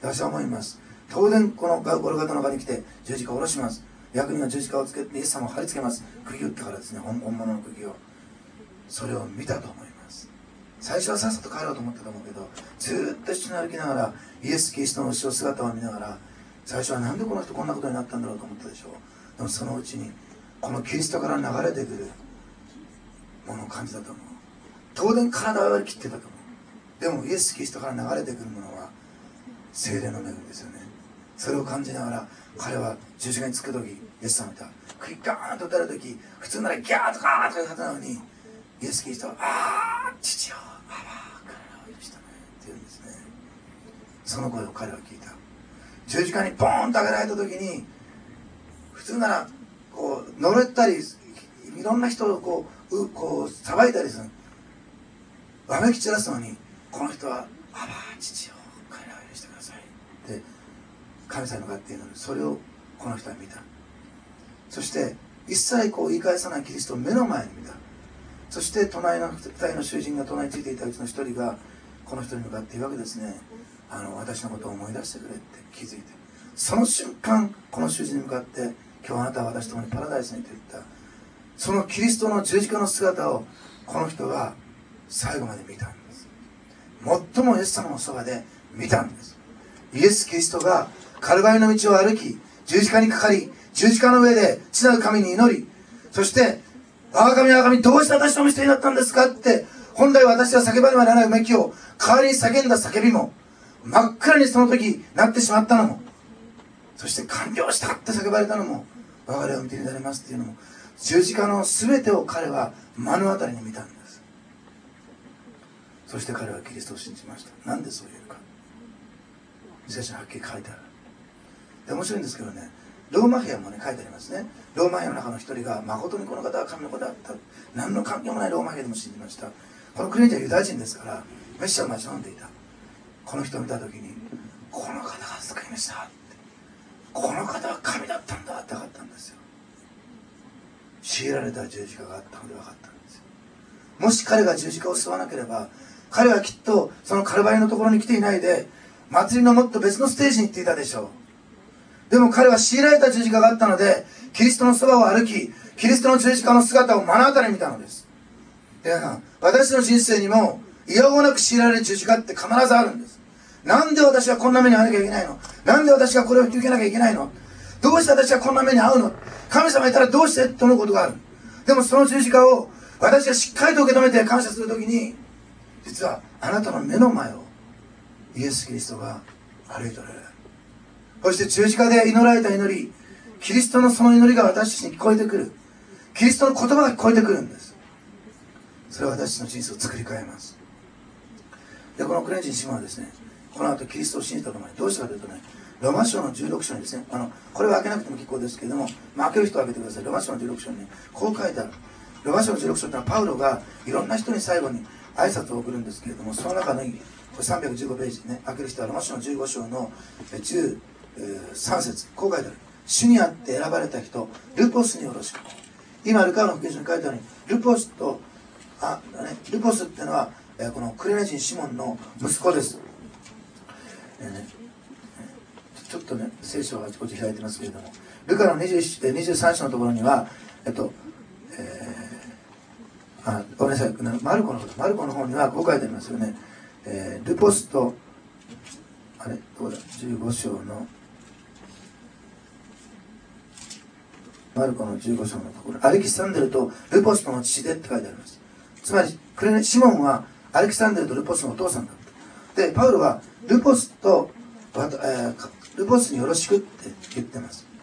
Speaker 1: 私は思います。当然このゴルゴタの中に来て十字架を下ろします。役人は十字架をつけてイエス様を貼り付けます。釘を打ったからですね、本物の釘を。それを見たと思います。最初はさっさと帰ろうと思ったと思うけど、ずっと一緒に歩きながらイエス・キリストの後ろ姿を見ながら、最初はなんでこの人こんなことになったんだろうと思ったでしょう。でもそのうちにこのキリストから流れてくるものを感じたと思う。当然体は割り切ってたと思う。でもイエス・キリストから流れてくるものは聖霊の恵みですよね。それを感じながら彼は十字架につく時、イエス様がクイッガーンと打たれる時、普通ならギャーとかーとか言うはずなのに、イエス・キリストはあー父よあー彼らを許したねって言うんですね。その声を彼は聞いた。十字架にボーンと上げられた時に、普通ならこう呪ったりいろんな人をこう裁いたりする、わめき散らすのに、この人は「あば父よ彼らを許してください」って神様に向かって祈る。それをこの人は見た。そして一切こう言い返さないキリストを目の前に見た。そして隣の2人の囚人が隣についていたうちの1人がこの人に向かって言うわけですね。私のことを思い出してくれって気づいて、その瞬間この囚人に向かって「今日あなたは私と共にパラダイスに」と言った。そのキリストの十字架の姿をこの人は最後まで見たんです。最もイエス様のそばで見たんです。イエス・キリストがカルバリの道を歩き、十字架にかかり、十字架の上で父なる神に祈り、そして「我が神我が神どうして私の見捨てになったんですか」って本来私は叫ばねばならないうめきを代わりに叫んだ叫びも、真っ暗にその時なってしまったのも、そして完了したって叫ばれたのも、我が霊を見てになりますっていうのも、十字架の全てを彼は目の当たりに見たんです。そして彼はキリストを信じました。なんでそう言えるか、聖書にはっきり書いてある。で面白いんですけどね、ローマ兵もね書いてありますね。ローマ兵の中の一人が誠にこの方は神の子であった、何の関係もないローマ兵でも信じました。このクレンジはユダヤ人ですからメシアを待ち望んでいた。この人を見た時に、この方が救い主だって、この方は神だったんだって分かったんですよ。強いられた十字架があったので分かったんですよ。もし彼が十字架を背負わなければ、彼はきっとそのカルバリのところに来ていないで、祭りのもっと別のステージに行っていたでしょう。でも彼は強いられた十字架があったので、キリストのそばを歩き、キリストの十字架の姿を目の当たりに見たのです。で、私の人生にもいやおうなく強いられる十字架って必ずあるんです。なんで私はこんな目に遭わなきゃいけないの、なんで私がこれを引き受けなきゃいけないの、どうして私はこんな目に遭うの、神様いたらどうしてと思うことがある。でもその十字架を私がしっかりと受け止めて感謝するときに、実はあなたの目の前をイエス・キリストが歩いておられる。そして十字架で祈られた祈り、キリストのその祈りが私たちに聞こえてくる。キリストの言葉が聞こえてくるんです。それは私たちの人生を作り変えます。でこのクレンジンシモンはですね、この後キリストを信じたと思い、どうしたかというとね、ロマ書の16章にですね、これは開けなくても結構ですけれども、開ける人は開けてください。ロマ書の16章にね、こう書いてある。ロマ書の16章というのはパウロがいろんな人に最後に挨拶を送るんですけれども、その中の315ページね、開ける人はロマ書の15章の13節、こう書いてある。主にあって選ばれた人、ルポスによろしく。今ルカの福音書に書いてあるように、ルポスっていうのはこのクレネ人シモンの息子です。ちょっとね聖書はあちこち開いてますけれども、ルカの23章のところにはごめんなさい、マルコの方にはこう書いてありますよね。ルポスとどうだ、15章のマルコの15章のところ、アレキサンデルとルポスとの父でって書いてあります。つまりシモンはアレキサンデルとルポスのお父さんだった。でパウロはルポスによろしくって言ってます。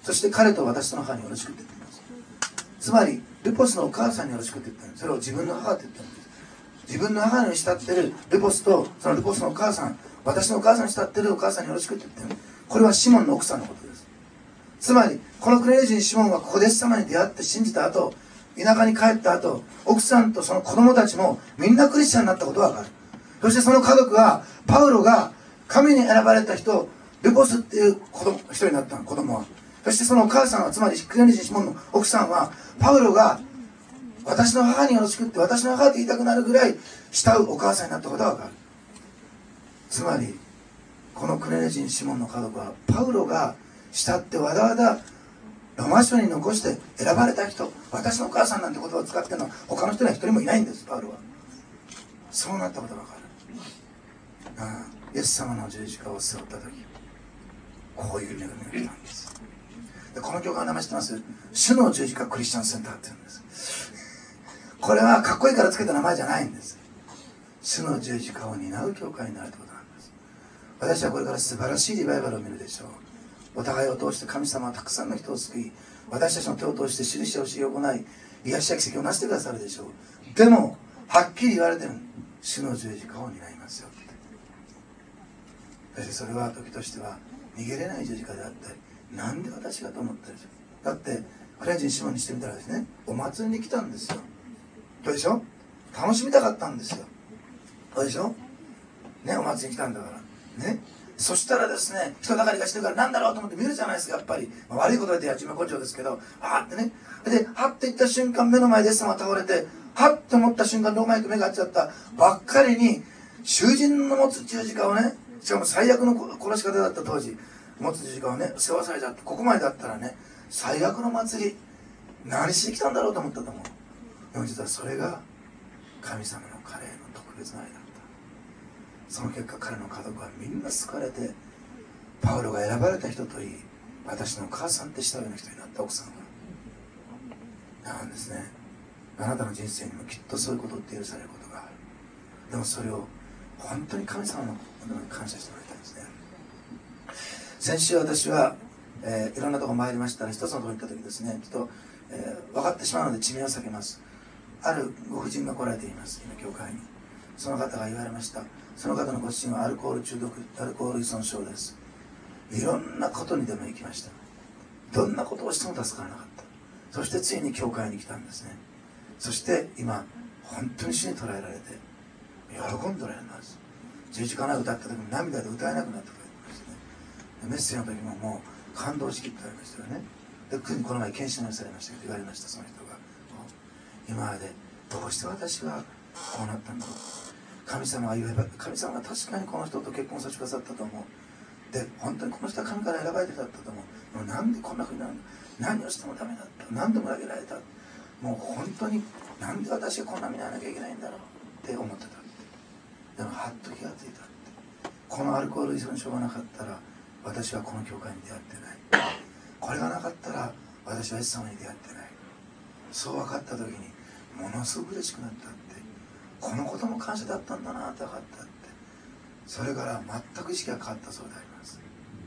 Speaker 1: そして彼と私との母によろしくって言っています。つまりルポスのお母さんによろしくって言ってるんです。それを自分の母って言ってるんです。自分の母に慕ってるルポスと、そのルポスのお母さん、私のお母さんに慕ってるお母さんによろしくって言ってる。これはシモンの奥さんのことです。つまりこのクレネ人シモンはここでイエス様に出会って信じた後、田舎に帰った後、奥さんとその子供たちもみんなクリスチャンになったことが分かる。そしてその家族はパウロが神に選ばれた人、ルポスっていう人になったの、子供は。そしてそのお母さんは、つまりクレネ人シモンの奥さんは、パウロが私の母によろしくって私の母って言いたくなるぐらい慕うお母さんになったことが分かる。つまりこのクレネ人シモンの家族はパウロが慕ってわざわざロマ書に残して選ばれた人、私のお母さんなんて言葉を使ってるのは他の人には一人もいないんです。パウロはそうなったことが分かる。イエス様の十字架を背負った時、こういう恵みが来たんです。でこの教会の名前知ってます？主の十字架クリスチャンセンターって言うんです。これはかっこいいからつけた名前じゃないんです。主の十字架を担う教会になるということなんです。私はこれから素晴らしいリバイバルを見るでしょう。お互いを通して神様はたくさんの人を救い、私たちの手を通して印をし行い、癒しや奇跡をなしてくださるでしょう。でもはっきり言われてる、主の十字架を担いますよって。そしてそれは時としては逃げれない十字架であったり、なんで私がと思ったでしょう。だってクレネ人シモンにしてみたらですね、お祭りに来たんですよ。どうでしょう。楽しみたかったんですよ。どうでしょうね、お祭りに来たんだからね。そしたらですね、人だかりがしてるから何だろうと思って見るじゃないですか。やっぱり、悪いことでやっちま根性ですけど、はってね、ではっていった瞬間、目の前でイエス様が倒れて、はって思った瞬間、ローマ行く目が合っちゃったばっかりに、囚人の持つ十字架をね、しかも最悪の殺し方だった当時、持つ十字架をね背負わされちゃって、ここまでだったらね、最悪の祭り何しに来たんだろうと思ったと思う。でも実はそれが神様の彼への特別な愛だった。その結果、彼の家族はみんな救われて、パウロが選ばれた人といい、私の母さんってしたような人になった奥さんはなんですね。あなたの人生にもきっとそういうことって許されることがある。でもそれを本当に神様のことに感謝してもらいたいんですね。先週私いろんなところ参りましたら、一つのところに行った時ですね、ちょっと、分かってしまうので地名を避けます。あるご婦人が来られています、今教会に。その方が言われました。その方のご自身はアルコール中毒、アルコール依存症です。いろんなことにでも行きました。どんなことをしても助からなかった。そしてついに教会に来たんですね。そして今本当に主に捉えられて喜んでおられます。十字架の歌った時に涙で歌えなくなってくれましたね。メッセージの時ももう感動しきって言われましたよね。でこの前検診をされましたけど言われました。その人が今までどうして私がこうなったんだろう。神様が言えば、神様が確かにこの人と結婚させてくださったと思う。で本当にこの人は神から選ばれてたと思う。でもなんでこんなふうになるの。何をしてもダメだった。何でも裏切られた。もう本当になんで私がこんな目に遭わなきゃいけないんだろうって思ってた。でもはっと気がついた。このアルコール依存症がなかったら私はこの教会に出会ってない。これがなかったら私はイエス様に出会ってない。そう分かった時にものすごく嬉しくなったって。このことも感謝だったんだなって分かったって。それから全く意識が変わったそうであります。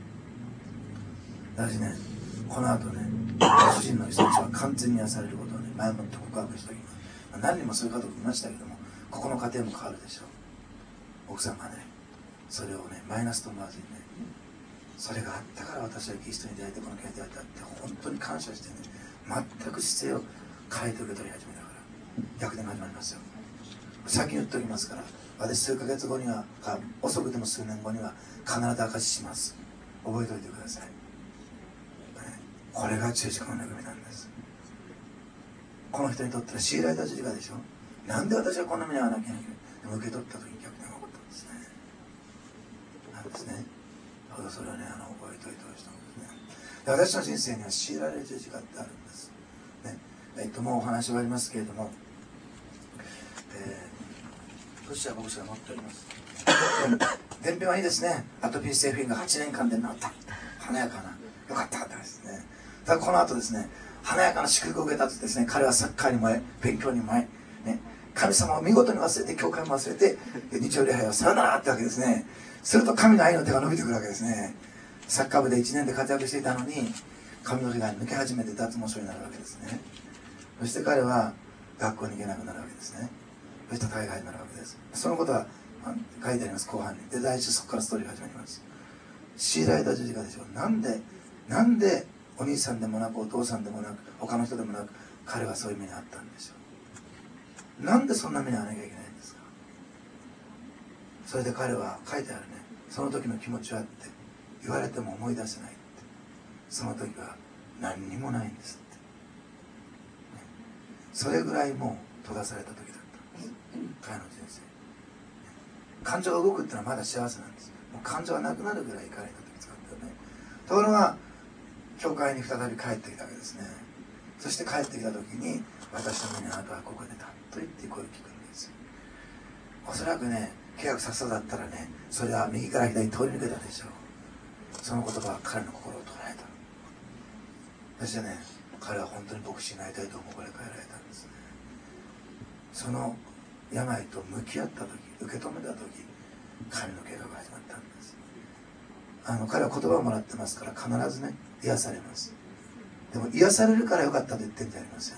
Speaker 1: 私ね、この後ね、主人の人たちは完全に癒されることをね、前もって告白した時に、何人もそういう家族いましたけども、ここの家庭も変わるでしょう。奥さんがね、それをね、マイナスと思わずにね、それがあったから私はキリストに出会えてこの教会に出会ったって本当に感謝してね、全く姿勢を変えて受け取り始めたから逆転が始まりますよ。先に言っておきますから、私数ヶ月後にはか遅くても数年後には必ず証しします。覚えておいてください。これが十字架の恵みなんです。この人にとっては強いられた十字架でしょ。なんで私はこんな目に遭わなきゃいけない。でも受け取った時に逆転が起こったんですね。なんですね。それはね、覚えておいてほしいと思うんですね。で、私の人生には強いられる十字架ってあるんです、ね。もうお話はありますけれども、ロシア牧師が持っております。伝票はいいですね。アトピー性皮膚炎が8年間で治った。華やかな。よかったですね。ただこの後ですね、華やかな祝福を受けたとですね、彼はサッカーに燃え、勉強に燃え、ね、神様を見事に忘れて、教会も忘れて、日曜礼拝はさよならってわけですね。すると神の愛の手が伸びてくるわけですね。サッカー部で1年で活躍していたのに、 髪の毛が抜け始めて脱毛症になるわけですね。そして彼は学校に行けなくなるわけですね。そして大概になるわけです。そのことは書いてあります、後半に。で、第一、そこからストーリーが始まります。強いられた十字架でしょう。なんでお兄さんでもなくお父さんでもなく他の人でもなく彼はそういう目にあったんでしょう。なんでそんな目に遭わなきゃいけないんですか。それで彼は書いてあるね、その時の気持ちはって言われても思い出せないって。その時は何にもないんですって、ね、それぐらいもう閉ざされた時だったんです、彼の人生。感情が動くってのはまだ幸せなんです。もう感情がなくなるぐらい彼にとって使ったよね。ところが教会に再び帰ってきたわけですね。そして帰ってきた時に、私の目にあなたはここでたと言って声を聞くんですよ。おそらくね、契約させそうだったらね、それは右から左に通り抜けたでしょう。その言葉は彼の心を捉えた。そしてね、彼は本当に牧師になりたいと思うから変えられたんですね。その病と向き合った時、受け止めた時、神の計画が始まったんです。彼は言葉をもらってますから必ずね、癒されます。でも癒されるからよかったと言ってんじゃありません。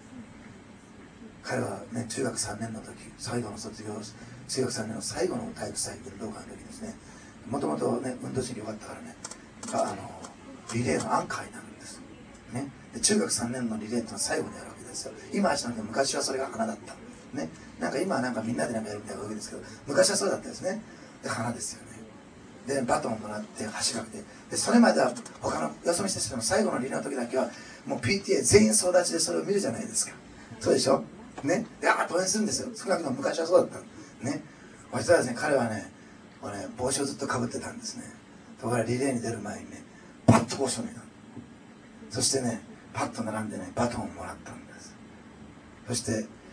Speaker 1: 彼はね、中学3年の時、最後の卒業、中学3年の最後の体育祭運動会の時ですね、もともとね、運動神経良かったからね、リレーのアンカーになるんです、ね、で中学3年のリレーっていうのは最後にやるわけですよ。今はしなくて昔はそれが花だった、ね、なんか今はなんかみんなでなんかやるみたいなわけですけど、昔はそうだったですね。で花ですよね。でバトンをもらって走らなくて、でそれまでは他のよそ見してしても最後のリレーの時だけはもう PTA 全員総立ちでそれを見るじゃないですか。そうでしょね。で応援するんですよ。少なくとも昔はそうだったね。そしたらですね、彼はね帽子をずっとかぶってたんですね。ところがリレーに出る前にね、パッと帽子を脱いだ。そしてね、パッと並んでね、バトンをもらったんです。そして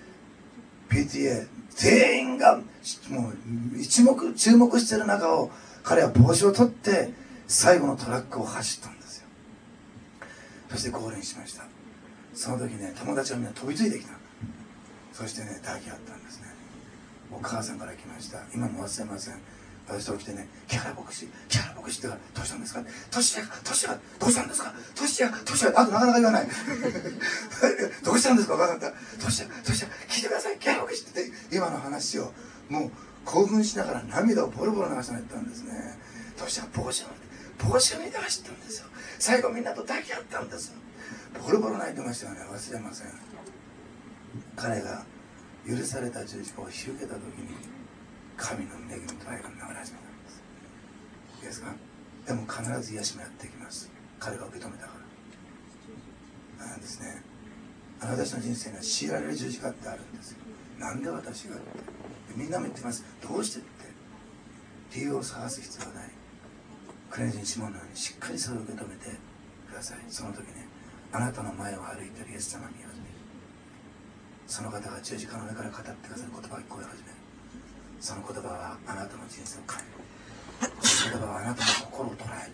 Speaker 1: PTA 全員がもう注目してる中を彼は帽子を取って最後のトラックを走ったんですよ。そしてゴールインしました。その時ね、友達がみんな飛びついてきた。そしてね、抱き合ったんですね。お母さんから来ました。今も忘れません。私と来てね、木原牧師って言うから、どうしたんですか、トシヤどうしたんですか、トシヤあとなかなか言わないどうしたんですかお母さんって、トシヤ聞いてください、木原牧師って今の話をもう興奮しながら涙をボロボロ流しながら言ったんですね。トシヤ帽子を見て走ったんですよ。最後みんなと抱き合ったんですよ。ボロボロ泣いてましたよね。忘れません。彼が許された十字架を引き受けた時に神の恵みと愛が流れ始めたんです。いいですか。でも必ず癒しもやってきます。彼が受け止めたからなんですね。私の人生には強いられる十字架ってあるんですよ。なんで私がってみんなも言ってます。どうしてって理由を探す必要はない。クレイジン・シモンのようにしっかりそれを受け止めてください。その時ね、あなたの前を歩いているイエス様に見始める。その方が十字架の上から語ってくださる言葉が聞こえ始める。その言葉はあなたの人生を変える。その言葉はあなたの心を捉える。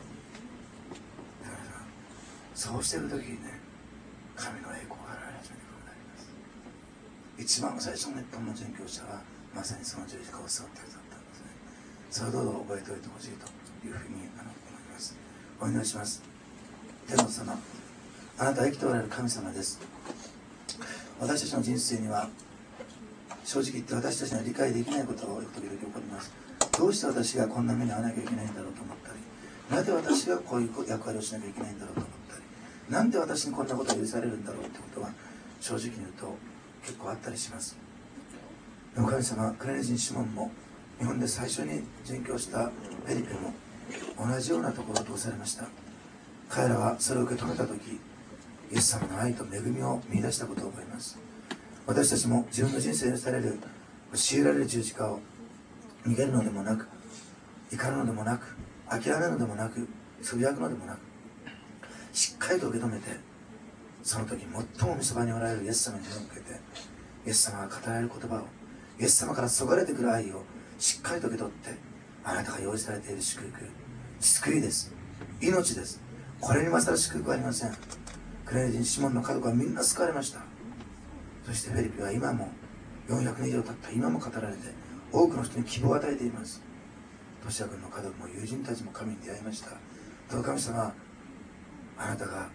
Speaker 1: そうしている時にね、神の栄光が現れ始めることになります。一番最初の日本の宣教者はまさにその十字架を背負ってくださったんですね。それをどうぞ覚えておいてほしいというふうに思います。お祈りします。天の様、あなたは生きておられる神様です。私たちの人生には正直言って私たちには理解できないことが時々起こります。どうして私がこんな目に遭わなきゃいけないんだろうと思ったり、なぜ私がこういう役割をしなきゃいけないんだろうと思ったり、なんで私にこんなことが許されるんだろうってことは正直に言うと結構あったりします。でも神様、クレネジン・シモンも日本で最初に宣教したフェリペも同じようなところを通されました。彼らはそれを受け止めた時、イエス様の愛と恵みを見出したことを覚えます。私たちも自分の人生にされる強いられる十字架を逃げるのでもなく、怒るのでもなく、諦めるのでもなく、つぶやくのでもなく、しっかりと受け止めて、その時最も御そばにおられるイエス様に目を向けて、イエス様が語られる言葉を、イエス様からそがれてくる愛をしっかりと受け取って、あなたが用意されている祝福、救いです、命です。これに勝る祝福はありません。クレネジン・シモンの家族はみんな救われました。そしてフェリピは今も400年以上経った今も語られて、多くの人に希望を与えています。トシヤ君の家族も友人たちも神に出会いました。どうか神様、あなたが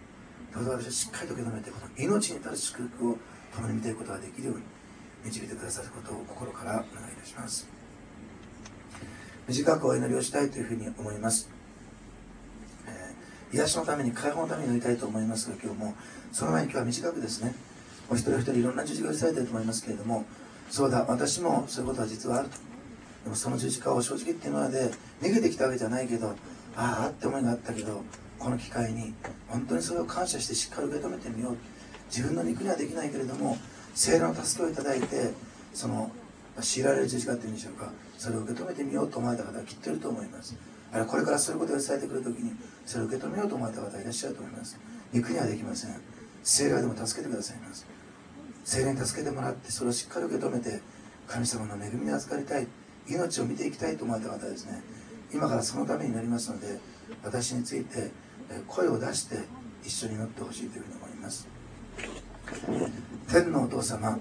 Speaker 1: どうぞ私はしっかりと受け止めて、この命に至る祝福を共に見ていくことができるように導いてくださることを心からお願いいたします。短くお祈りをしたいというふうに思います。癒しのために、解放のために祈りたいと思いますが、今日もその前に今日は短くですね、お一人お一人いろんな十字架をされていると思いますけれども、そうだ、私もそういうことは実はあると。でもその十字架を正直言って今まで逃げてきたわけじゃないけど、ああって思いがあったけど、この機会に本当にそれを感謝してしっかり受け止めてみよう。自分の肉にはできないけれども、聖霊の助けをいただいて、その強いられる十字架っていうんでしょうか、それを受け止めてみようと思われた方はきっといると思います。あるいはこれからそういうことが伝えてくるときにそれを受け止めようと思われた方がいらっしゃると思います。肉にはできません。聖霊でも助けてくださいます。聖霊に助けてもらって、それをしっかり受け止めて神様の恵みに預かりたい、命を見ていきたいと思われた方はですね、今からそのためになりますので、私について声を出して一緒に祈ってほしいというふうに思います。天のお父様、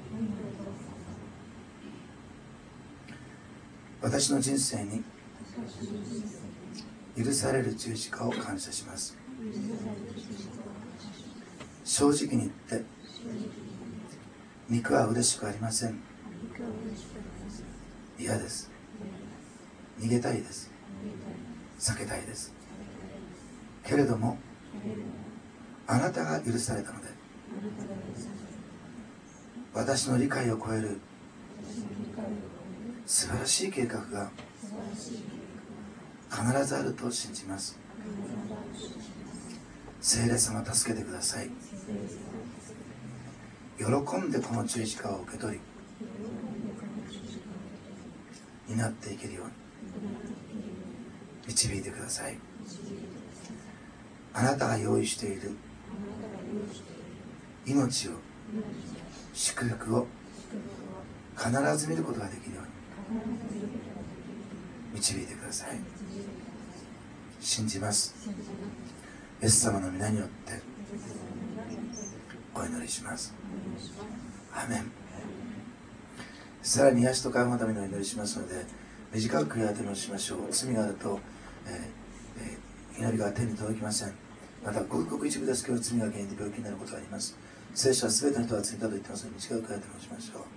Speaker 1: 私の人生に許される十字架を感謝します。正直に言って肉は嬉しくありません。嫌です。逃げたいです。避けたいです。けれどもあなたが許されたので、私の理解を超える素晴らしい計画が必ずあると信じます。聖霊様、助けてください。喜んでこの十字架を受け取り担っていけるように導いてください。あなたが用意している命を、祝福を必ず見ることができるように導いてください。信じます。イエス様の皆によってお祈りします。アーメン。さらに癒しと解放のためにお祈りしますので、短く悔い改めをしましょう。罪があると、祈りが天に届きません。またごくごく一部ですけど、罪が原因で病気になることがあります。聖書は全ての人が罪だと言ってますので、短く悔い改めをしましょう。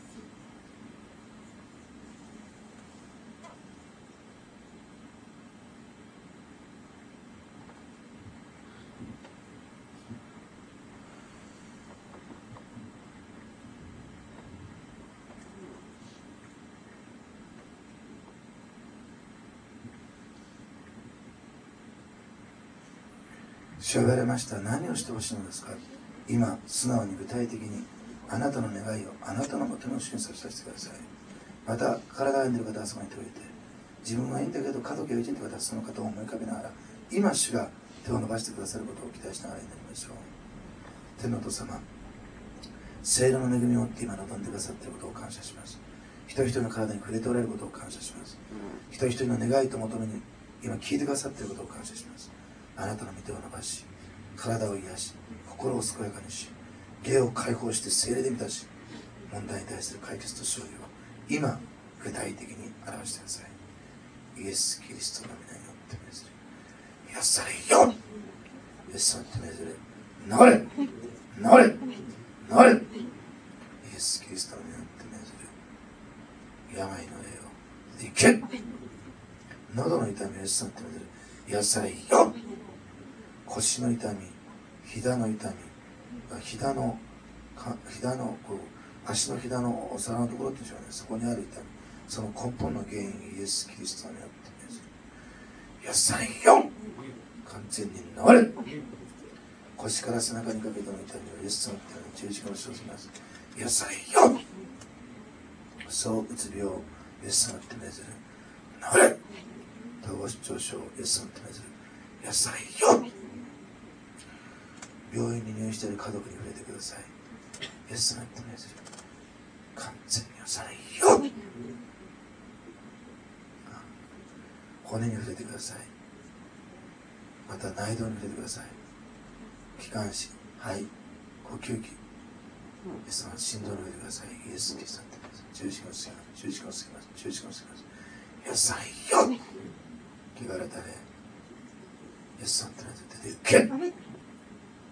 Speaker 1: 主は言われました。何をしてほしいのですか。今素直に具体的にあなたの願いをあなたのもとの主に差し出してください。また体が病んでいる方はそこに手を置いて、自分はいいんだけど家族がいるという方はその方を思い浮かべながら、今主が手を伸ばしてくださることを期待しながら祈りましょう。天のお父様、聖霊の恵みを持って今望んでくださっていることを感謝します。一人一人の体に触れておられることを感謝します。一人一人の願いと求めに今聞いてくださっていることを感謝します。あなたの御手を伸ばし、体を癒し、心を健やかにし、霊を解放して聖霊で満たし、問題に対する解決と勝利を今具体的に表してください。イエス・キリストの皆によって命ずる。癒されよ。イエスの手命ずる。治れ治れ治れ。イエス・キリストの皆によって命ずる。病の霊をいけ。喉の痛みをイエスの手命ずる。癒されよ。腰の痛み、膝の痛み、膝のこう足の膝のお皿のところっていうんでしょうね、そこにある痛み、その根本の原因、イエス・キリストによって命ずる。癒されよ。完全に治れ。腰から背中にかけての痛みをイエスの手に十字架を生じます。癒されよ。そううつ病、イエスの手命ずる。治れ。統合失調症、イエスの手命ずる。癒されよ。病院に入院している家族に触れてください。イエスの手命ずる。完全に癒されよ。骨に触れてください。また内臓に触れてください。気管支、肺、呼吸器、イエスの心臓に触れてください。イエス・キリストの手命ずる。十字架を過ぎます。十字架を過ぎます。十字架を過ぎます。癒されよ。汚れた霊、イエスの手命ずる。出て行け。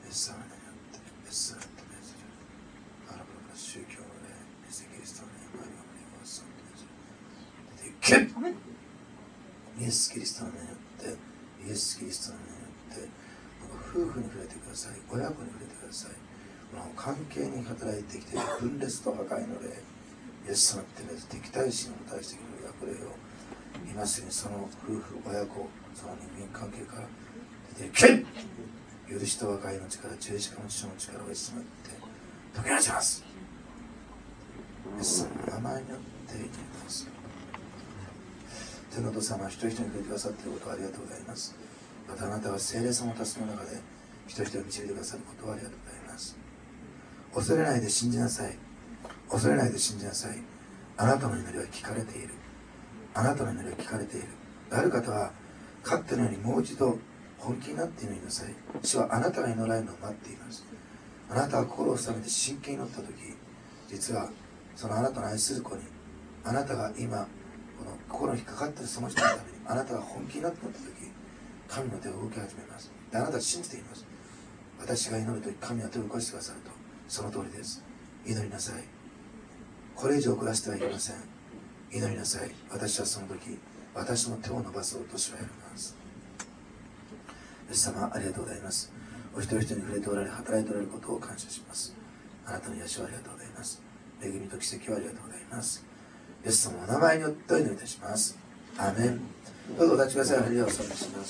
Speaker 1: イエス様によってイエス様と命じるあらぶの宗教の霊イエスキリストの霊マリオの霊をそうと命じる出ていけイエスキリストの名によってイエスキリストの名によって夫婦に触れてください、親子に触れてください。関係に働いてきている分裂と破壊の霊、イエス様って敵対心を対してくる悪霊を今すぐにその夫婦、親子、その人間関係から出ていけ。許しと和解の力、十字架の血の力をイエス様って解き放ちます。イエス様の名前によって祈ります。天のお父様、一人一人に触れてくださっていることをありがとうございます。またあなたは聖霊様の助けの中で一人一人を導いてくださることをありがとうございます。恐れないで信じなさい。恐れないで信じなさい。あなたの祈りは聞かれている。あなたの祈りは聞かれている。ある方はかつてのようにもう一度本気になって祈りなさい。主はあなたが祈られるのを待っています。あなたは心を収めて真剣に祈った時、実はそのあなたの愛する子に、あなたが今この心に引っかかっているその人のために、あなたが本気になって祈った時、神の手を動き始めます。であなたは信じています。私が祈るとき神は手を動かしてくださると。その通りです。祈りなさい。これ以上遅らせてはいけません。祈りなさい。私はその時、私の手を伸ばそうと主はやります。イエス様、ありがとうございます。お一人一人に触れておられ、働いておられることを感謝します。あなたの癒しをありがとうございます。恵みと奇跡をありがとうございます。イエス様のお名前によってお祈りいたします。アーメン。どうぞお立ちください。ハレルヤをお捧げします。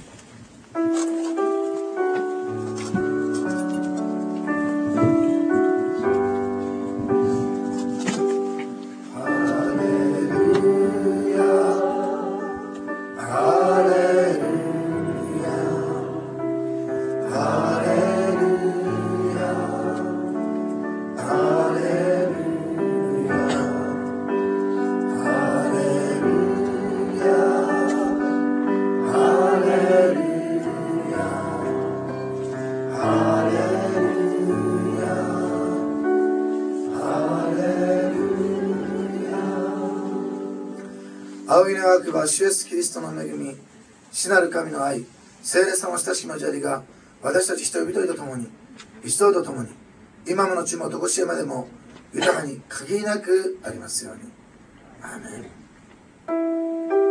Speaker 1: 仰ぎ願わくば主イエスキリストの恵み、父なる神の愛、聖霊様の親しき交わりが私たち一人一人と共に、一同と共に、今ものちもどこしえまでも豊かに限りなくありますように。アーメン。